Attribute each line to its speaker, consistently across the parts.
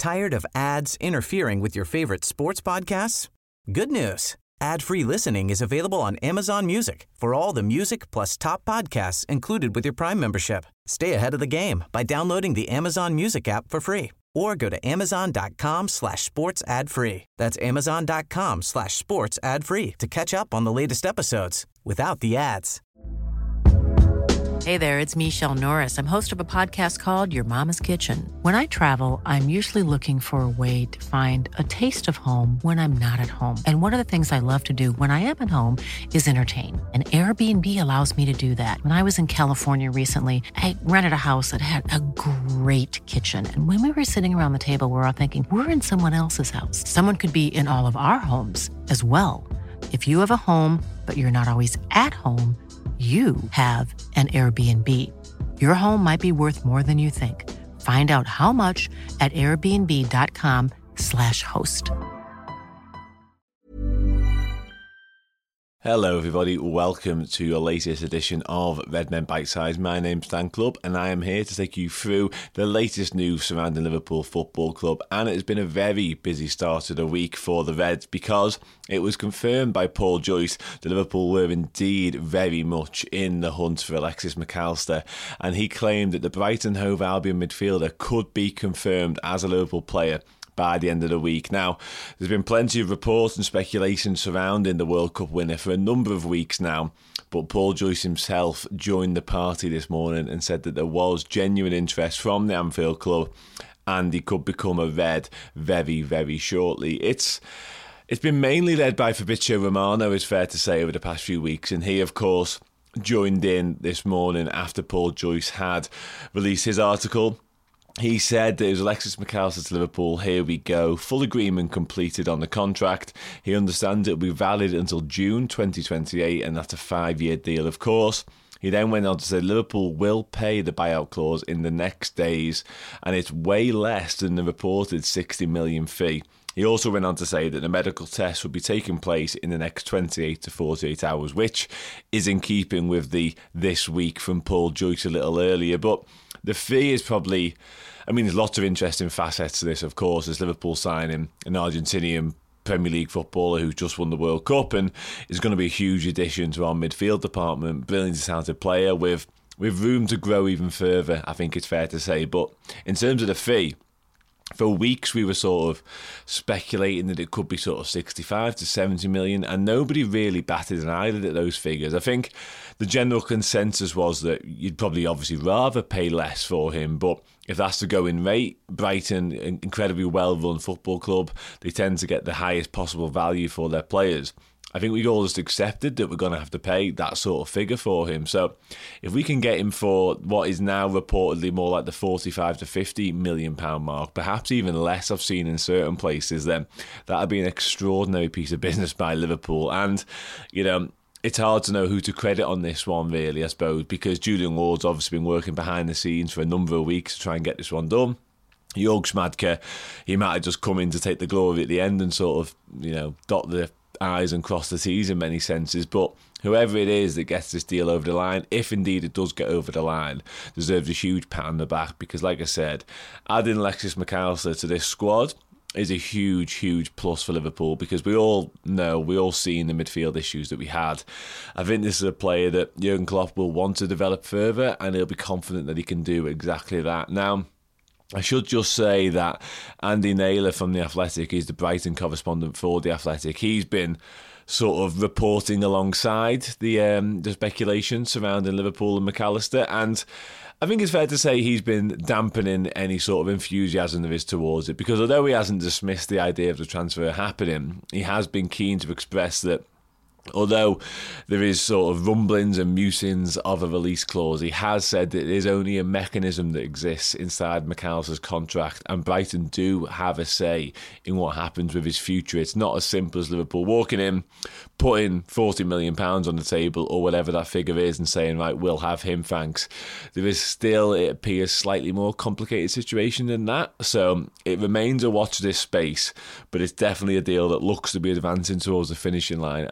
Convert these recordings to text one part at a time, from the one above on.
Speaker 1: Tired of ads interfering with your favorite sports podcasts? Good news. Ad-free listening is available on Amazon Music for all the music plus top podcasts included with your Prime membership. Stay ahead of the game by downloading the Amazon Music app for free or go to amazon.com/sports ad free. That's amazon.com/sports ad free to catch up on the latest episodes without the ads.
Speaker 2: Hey there, it's Michelle Norris. I'm host of a podcast called Your Mama's Kitchen. When I travel, I'm usually looking for a way to find a taste of home when I'm not at home. And one of the things I love to do when I am at home is entertain. And Airbnb allows me to do that. When I was in California recently, I rented a house that had a great kitchen. And when we were sitting around the table, we're all thinking, we're in someone else's house. Someone could be in all of our homes as well. If you have a home, but you're not always at home, you have an Airbnb. Your home might be worth more than you think. Find out how much at airbnb.com/host.
Speaker 3: Hello everybody, welcome to a latest edition of Red Men Bite Size. My name's Dan Clubb and I am here to take you through the latest news surrounding Liverpool Football Club, and it has been a very busy start to the week for the Reds because it was confirmed by Paul Joyce that Liverpool were indeed very much in the hunt for Alexis Mac Allister, and he claimed that the Brighton Hove Albion midfielder could be confirmed as a Liverpool player by the end of the week. Now, there's been plenty of reports and speculation surrounding the World Cup winner for a number of weeks now, but Paul Joyce himself joined the party this morning and said that there was genuine interest from the Anfield club and he could become a Red very, very shortly. It's been mainly led by Fabrizio Romano, it's fair to say, over the past few weeks, and he, of course, joined in this morning after Paul Joyce had released his article. He said that it was Alexis Mac Allister to Liverpool, here we go, full agreement completed on the contract. He understands it will be valid until June 2028 and that's a 5-year deal, of course. He then went on to say Liverpool will pay the buyout clause in the next days and it's way less than the reported 60 million fee. He also went on to say that the medical test will be taking place in the next 28 to 48 hours, which is in keeping with the this week from Paul Joyce a little earlier. But the fee is probably, there's lots of interesting facets to this, of course. There's Liverpool signing an Argentinian Premier League footballer who's just won the World Cup and is going to be a huge addition to our midfield department. Brilliant, talented player with room to grow even further, I think it's fair to say. But in terms of the fee, for weeks we were sort of speculating that it could be sort of 65 to 70 million and nobody really batted an eyelid at those figures. I think the general consensus was that you'd probably obviously rather pay less for him, but if that's the going rate, Brighton, an incredibly well-run football club, they tend to get the highest possible value for their players. I think we all just accepted that we're going to have to pay that sort of figure for him. So if we can get him for what is now reportedly more like the 45 to 50 million pound mark, perhaps even less I've seen in certain places, then that would be an extraordinary piece of business by Liverpool. And, it's hard to know who to credit on this one, really, I suppose, because Julian Ward's obviously been working behind the scenes for a number of weeks to try and get this one done. Jörg Schmadtke, he might have just come in to take the glory at the end and sort of, dot the I's and cross the T's in many senses, but whoever it is that gets this deal over the line, if indeed it does get over the line, deserves a huge pat on the back because, like I said, adding Alexis Mac Allister to this squad is a huge, huge plus for Liverpool because we all seen the midfield issues that we had. I think this is a player that Jurgen Klopp will want to develop further and he'll be confident that he can do exactly that. Now, I should just say that Andy Naylor from The Athletic is the Brighton correspondent for The Athletic. He's been sort of reporting alongside the speculation surrounding Liverpool and Mac Allister, and I think it's fair to say he's been dampening any sort of enthusiasm there is towards it, because although he hasn't dismissed the idea of the transfer happening, he has been keen to express that although there is sort of rumblings and musings of a release clause, he has said that it is only a mechanism that exists inside Mac Allister's contract, and Brighton do have a say in what happens with his future. It's not as simple as Liverpool walking in, putting £40 million on the table or whatever that figure is and saying, right, we'll have him, thanks. There is still, it appears, slightly more complicated situation than that. So it remains a watch this space, but it's definitely a deal that looks to be advancing towards the finishing line, and it's definitely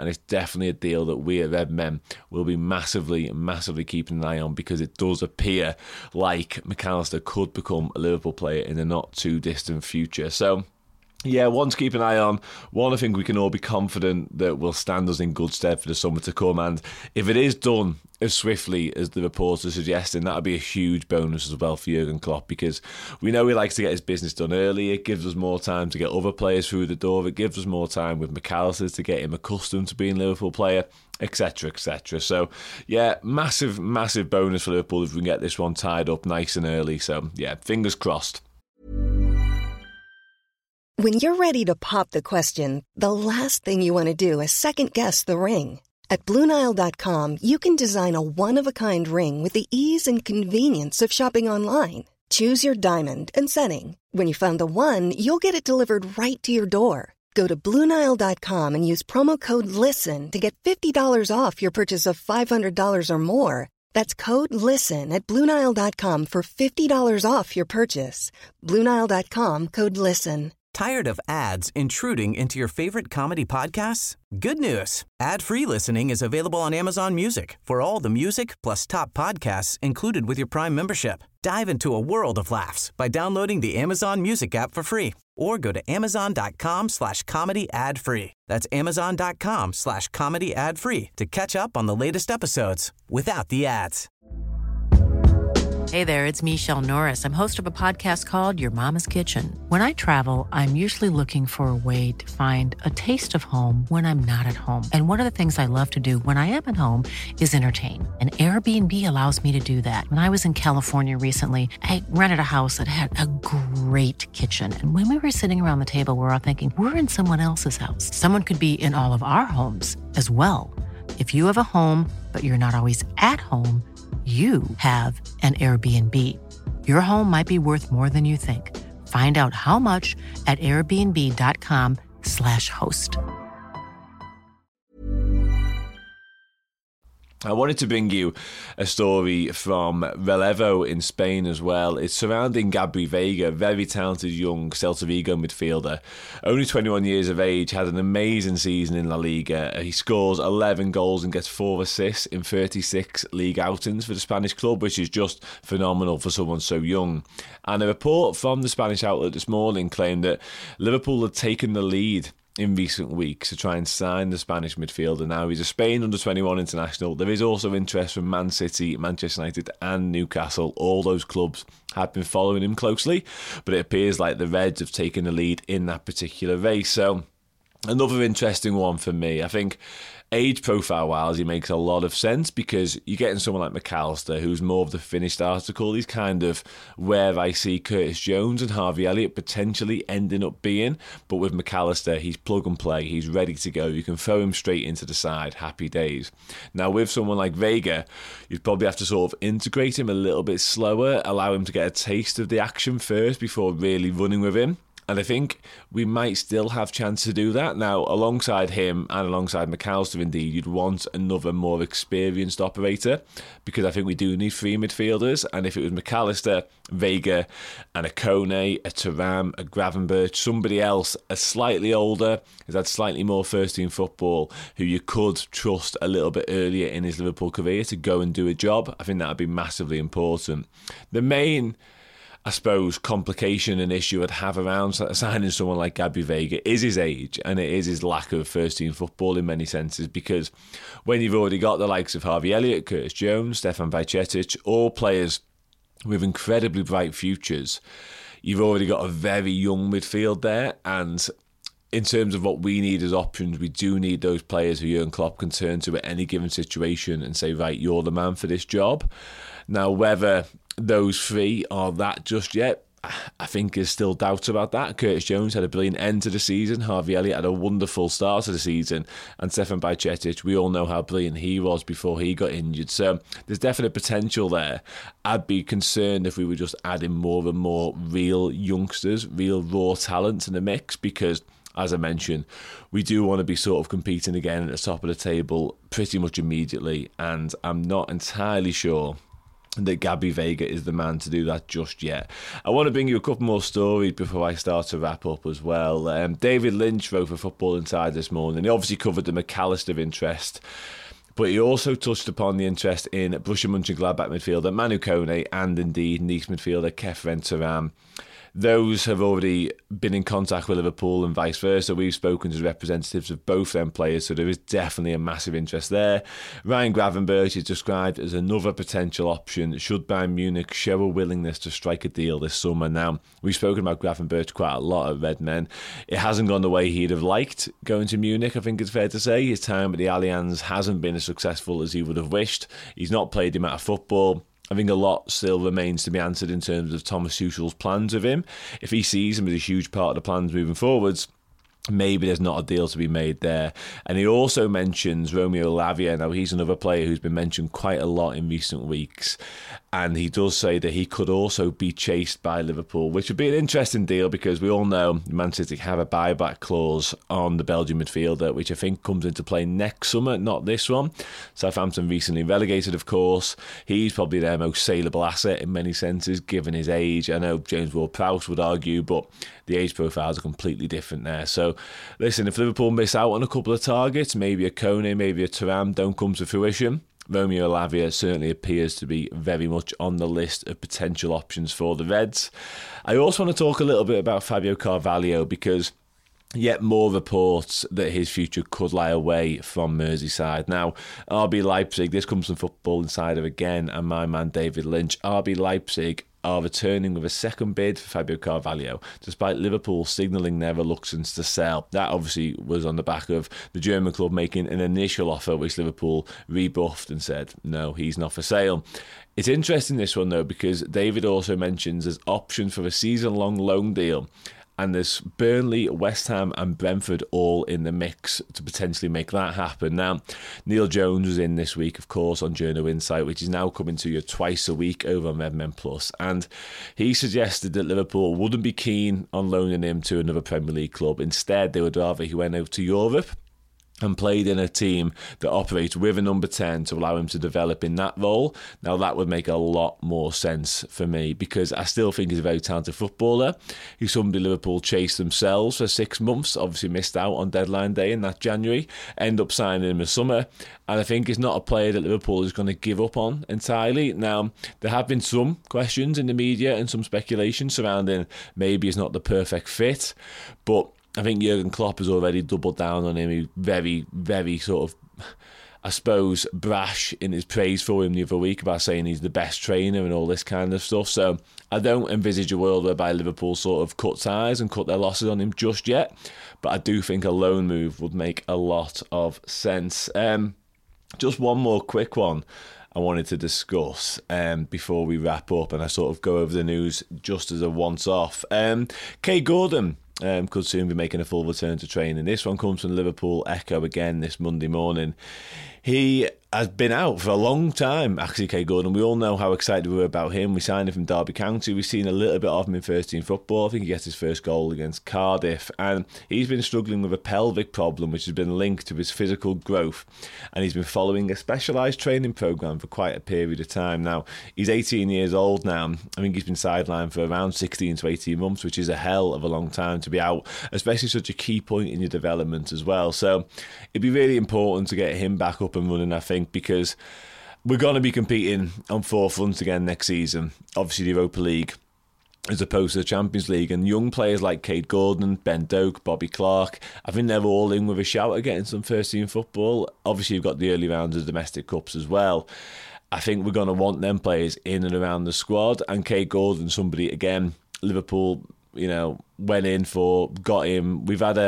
Speaker 3: definitely a deal that we at Redmen will be massively keeping an eye on, because it does appear like McAllister could become a Liverpool player in the not too distant future. So yeah, one to keep an eye on. One I think we can all be confident that will stand us in good stead for the summer to come. And if it is done as swiftly as the reports are suggesting, that would be a huge bonus as well for Jurgen Klopp, because we know he likes to get his business done early. It gives us more time to get other players through the door. It gives us more time with McAllister to get him accustomed to being a Liverpool player, etc, etc. So yeah, massive bonus for Liverpool if we can get this one tied up nice and early. So yeah, fingers crossed.
Speaker 4: When you're ready to pop the question, the last thing you want to do is second-guess the ring. At BlueNile.com, you can design a one-of-a-kind ring with the ease and convenience of shopping online. Choose your diamond and setting. When you find the one, you'll get it delivered right to your door. Go to BlueNile.com and use promo code LISTEN to get $50 off your purchase of $500 or more. That's code LISTEN at BlueNile.com for $50 off your purchase. BlueNile.com, code LISTEN.
Speaker 1: Tired of ads intruding into your favorite comedy podcasts? Good news. Ad-free listening is available on Amazon Music for all the music plus top podcasts included with your Prime membership. Dive into a world of laughs by downloading the Amazon Music app for free, or go to amazon.com/comedy ad-free. That's amazon.com/comedy ad-free to catch up on the latest episodes without the ads.
Speaker 2: Hey there, it's Michelle Norris. I'm host of a podcast called Your Mama's Kitchen. When I travel, I'm usually looking for a way to find a taste of home when I'm not at home. And one of the things I love to do when I am at home is entertain. And Airbnb allows me to do that. When I was in California recently, I rented a house that had a great kitchen. And when we were sitting around the table, we're all thinking, we're in someone else's house. Someone could be in all of our homes as well. If you have a home, but you're not always at home, you have an Airbnb. Your home might be worth more than you think. Find out how much at airbnb.com/host.
Speaker 3: I wanted to bring you a story from Relevo in Spain as well. It's surrounding Gabri Veiga, very talented young Celta Vigo midfielder. Only 21 years of age, had an amazing season in La Liga. He scores 11 goals and gets 4 assists in 36 league outings for the Spanish club, which is just phenomenal for someone so young. And a report from the Spanish outlet this morning claimed that Liverpool had taken the lead in recent weeks to try and sign the Spanish midfielder. Now, he's a Spain under-21 international. There is also interest from Man City, Manchester United and Newcastle. All those clubs have been following him closely, but it appears like the Reds have taken the lead in that particular race. So, another interesting one for me. I think age profile wise, he makes a lot of sense, because you're getting someone like McAllister, who's more of the finished article. He's kind of where I see Curtis Jones and Harvey Elliott potentially ending up being. But with McAllister, he's plug and play. He's ready to go. You can throw him straight into the side. Happy days. Now, with someone like Veiga, you'd probably have to sort of integrate him a little bit slower, allow him to get a taste of the action first before really running with him. And I think we might still have chance to do that. Now, alongside him and alongside McAllister, indeed, you'd want another more experienced operator, because I think we do need 3 midfielders. And if it was McAllister, Veiga and a Kone, a Thuram, a Gravenberch, somebody else, a slightly older, has had slightly more first-team football, who you could trust a little bit earlier in his Liverpool career to go and do a job, I think that would be massively important. The main, I suppose, complication and issue I'd have around signing someone like Gabri Veiga is his age, and it is his lack of first-team football in many senses, because when you've already got the likes of Harvey Elliott, Curtis Jones, Stefan Bajcetic, all players with incredibly bright futures, you've already got a very young midfield there. And in terms of what we need as options, we do need those players who Jurgen Klopp can turn to at any given situation and say, right, you're the man for this job. Now, whether those 3 are that just yet, I think there's still doubts about that. Curtis Jones had a brilliant end to the season. Harvey Elliott had a wonderful start to the season. And Stefan Bajcetic, we all know how brilliant he was before he got injured. So there's definite potential there. I'd be concerned if we were just adding more and more real youngsters, real raw talent to the mix, because, as I mentioned, we do want to be sort of competing again at the top of the table pretty much immediately. And I'm not entirely sure that Gabby Veiga is the man to do that just yet. I want to bring you a couple more stories before I start to wrap up as well. David Lynch wrote for Football Insider this morning. He obviously covered the McAllister interest, but he also touched upon the interest in Borussia Mönchengladbach midfielder Manu Kone and indeed Nice midfielder Khéphren Thuram. Those have already been in contact with Liverpool and vice versa. We've spoken to representatives of both them players, so there is definitely a massive interest there. Ryan Gravenberch is described as another potential option should Bayern Munich show a willingness to strike a deal this summer. Now, we've spoken about Gravenberch quite a lot at Red Men. It hasn't gone the way he'd have liked going to Munich, I think it's fair to say. His time at the Allianz hasn't been as successful as he would have wished. He's not played the amount of football. I think a lot still remains to be answered in terms of Thomas Tuchel's plans of him. If he sees him as a huge part of the plans moving forwards, maybe there's not a deal to be made there. And he also mentions Romeo Lavia. Now, he's another player who's been mentioned quite a lot in recent weeks. And he does say that he could also be chased by Liverpool, which would be an interesting deal because we all know Man City have a buyback clause on the Belgian midfielder, which I think comes into play next summer, not this one. Southampton recently relegated, of course. He's probably their most saleable asset in many senses, given his age. I know James Ward-Prowse would argue, but the age profiles are completely different there. So, listen, if Liverpool miss out on a couple of targets, maybe a Kone, maybe a Thuram don't come to fruition, Romeo Lavia certainly appears to be very much on the list of potential options for the Reds. I also want to talk a little bit about Fabio Carvalho because yet more reports that his future could lie away from Merseyside. Now, RB Leipzig, this comes from Football Insider again, and my man David Lynch. RB Leipzig are returning with a second bid for Fabio Carvalho, despite Liverpool signalling their reluctance to sell. That obviously was on the back of the German club making an initial offer, which Liverpool rebuffed and said, no, he's not for sale. It's interesting, this one, though, because David also mentions there's options for a season-long loan deal. And there's Burnley, West Ham and Brentford all in the mix to potentially make that happen. Now, Neil Jones was in this week, of course, on Journo Insight, which is now coming to you twice a week over on Red Men Plus. And he suggested that Liverpool wouldn't be keen on loaning him to another Premier League club. Instead, they would rather he went out to Europe and played in a team that operates with a number 10 to allow him to develop in that role. Now, that would make a lot more sense for me because I still think he's a very talented footballer. He's somebody Liverpool chased themselves for 6 months, obviously missed out on deadline day in that January, end up signing him in summer, and I think he's not a player that Liverpool is going to give up on entirely. Now, there have been some questions in the media and some speculation surrounding maybe he's not the perfect fit, but I think Jurgen Klopp has already doubled down on him. He very, very sort of, I suppose, brash in his praise for him the other week about saying he's the best trainer and all this kind of stuff. So I don't envisage a world whereby Liverpool sort of cut ties and cut their losses on him just yet. But I do think a loan move would make a lot of sense. Just one more quick one I wanted to discuss before we wrap up and I sort of go over the news just as a once-off. Kay Gordon could soon be making a full return to training. This one comes from Liverpool Echo again this Monday morning. He has been out for a long time, actually, Kay Gordon. We all know how excited we were about him. We signed him from Derby County. We've seen a little bit of him in first-team football. I think he gets his first goal against Cardiff. And he's been struggling with a pelvic problem, which has been linked to his physical growth. And he's been following a specialised training programme for quite a period of time. Now, he's 18 years old now. I think he's been sidelined for around 16 to 18 months, which is a hell of a long time to be out, especially such a key point in your development as well. So it'd be really important to get him back up and running, I think, because we're going to be competing on 4 fronts again next season. Obviously, the Europa League as opposed to the Champions League. And young players like Kate Gordon, Ben Doak, Bobby Clark, I think they're all in with a shout at getting some first-team football. Obviously, you've got the early rounds of domestic cups as well. I think we're going to want them players in and around the squad. And Kate Gordon, somebody, again, Liverpool, went in for, got him.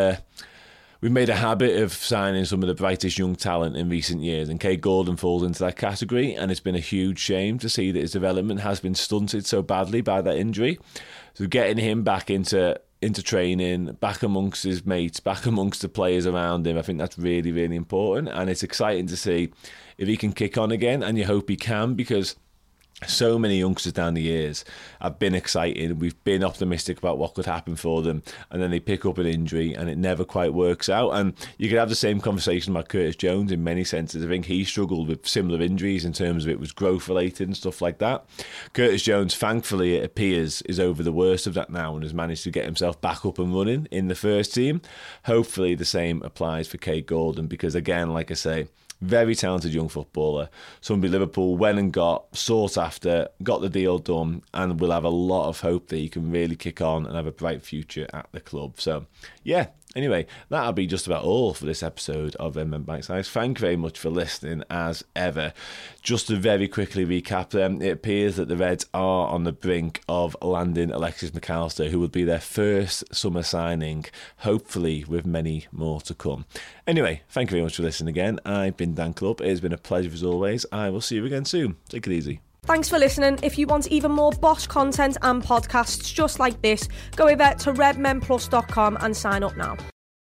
Speaker 3: We've made a habit of signing some of the brightest young talent in recent years, and Kay Gordon falls into that category, and it's been a huge shame to see that his development has been stunted so badly by that injury. So getting him back into training, back amongst his mates, back amongst the players around him, I think that's really, really important, and it's exciting to see if he can kick on again, and you hope he can, because So many youngsters down the years have been excited. We've been optimistic about what could happen for them, and then they pick up an injury and it never quite works out. And you could have the same conversation about Curtis Jones in many senses. I think he struggled with similar injuries in terms of it was growth related and stuff like that. Curtis Jones, thankfully, it appears, is over the worst of that now and has managed to get himself back up and running in the first team. Hopefully the same applies for Kate Gordon, because again, like I say, very talented young footballer. Somebody Liverpool went and got, sought after, got the deal done, and will have a lot of hope that he can really kick on and have a bright future at the club. So, yeah. Anyway, that'll be just about all for this episode of Redmen Bite Size. Thank you very much for listening, as ever. Just to very quickly recap them, it appears that the Reds are on the brink of landing Alexis McAllister, who will be their first summer signing, hopefully with many more to come. Anyway, thank you very much for listening again. I've been Dan Clubb. It has been a pleasure as always. I will see you again soon. Take it easy.
Speaker 5: Thanks for listening. If you want even more Bosch content and podcasts just like this, go over to redmenplus.com and sign up now.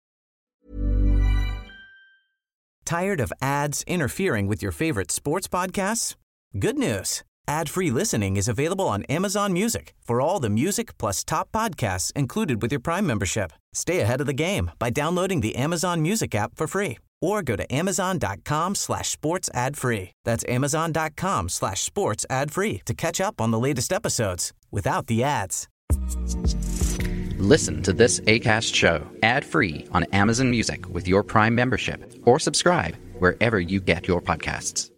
Speaker 1: Tired of ads interfering with your favorite sports podcasts? Good news. Ad-free listening is available on Amazon Music for all the music plus top podcasts included with your Prime membership. Stay ahead of the game by downloading the Amazon Music app for free or go to amazon.com/sports ad free. That's amazon.com/sports ad free to catch up on the latest episodes without the ads.
Speaker 6: Listen to this Acast show ad-free on Amazon Music with your Prime membership, or subscribe wherever you get your podcasts.